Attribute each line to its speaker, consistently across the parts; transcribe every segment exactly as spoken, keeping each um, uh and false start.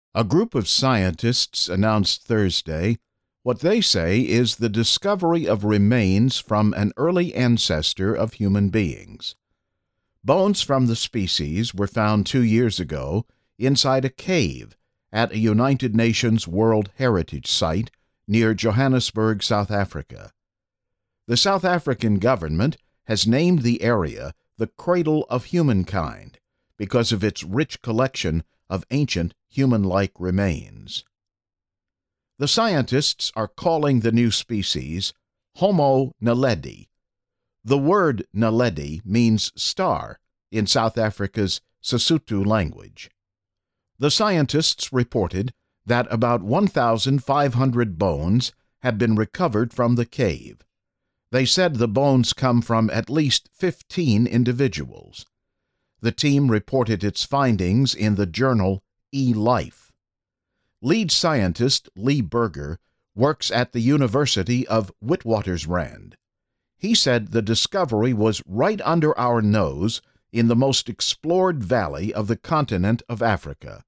Speaker 1: A group of scientists announced Thursday what they say is the discovery of remains from an early ancestor of human beings. Bones from the species were found two years ago inside a cave at a United Nations World Heritage Site near Johannesburg, South Africa. The South African government has named the area the Cradle of Humankind because of its rich collection of ancient human-like remains. The scientists are calling the new species Homo naledi. The word naledi means star in South Africa's Sesotho language. The scientists reported that about one thousand five hundred bones had been recovered from the cave. They said the bones come from at least fifteen individuals. The team reported its findings in the journal eLife. Lead scientist Lee Berger works at the University of Witwatersrand. He said the discovery was right under our nose in the most explored valley of the continent of Africa.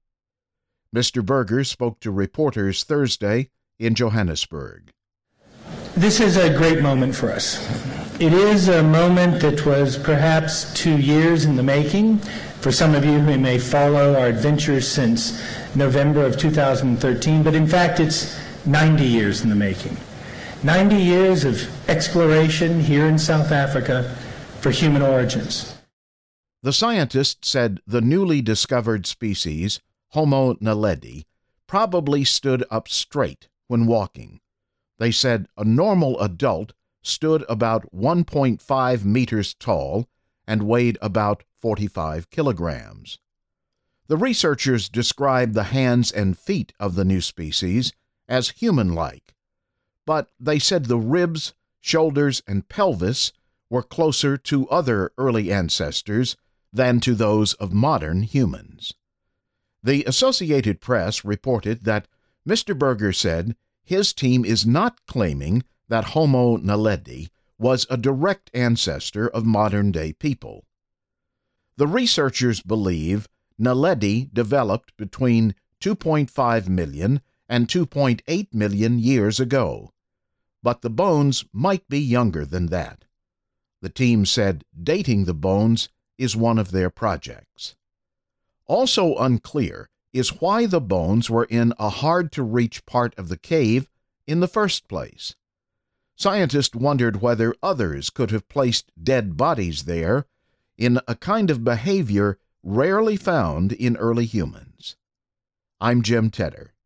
Speaker 1: Mister Berger spoke to reporters Thursday in Johannesburg.
Speaker 2: This is a great moment for us. It is a moment that was perhaps two years in the making. For some of you who may follow our adventures since November of two thousand thirteen, but in fact it's ninety years in the making. ninety years of exploration here in South Africa for human origins.
Speaker 1: The scientists said the newly discovered species, Homo naledi, probably stood up straight when walking. They said a normal adult stood about one point five meters tall and weighed about forty-five kilograms. The researchers described the hands and feet of the new species as human-like, but they said the ribs, shoulders, and pelvis were closer to other early ancestors than to those of modern humans. The Associated Press reported that Mister Berger said his team is not claiming that Homo naledi was a direct ancestor of modern-day people. The researchers believe naledi developed between two point five million and two point eight million years ago, but the bones might be younger than that. The team said dating the bones is one of their projects. Also unclear is why the bones were in a hard-to-reach part of the cave in the first place. Scientists wondered whether others could have placed dead bodies there in a kind of behavior rarely found in early humans. I'm Jim Tedder.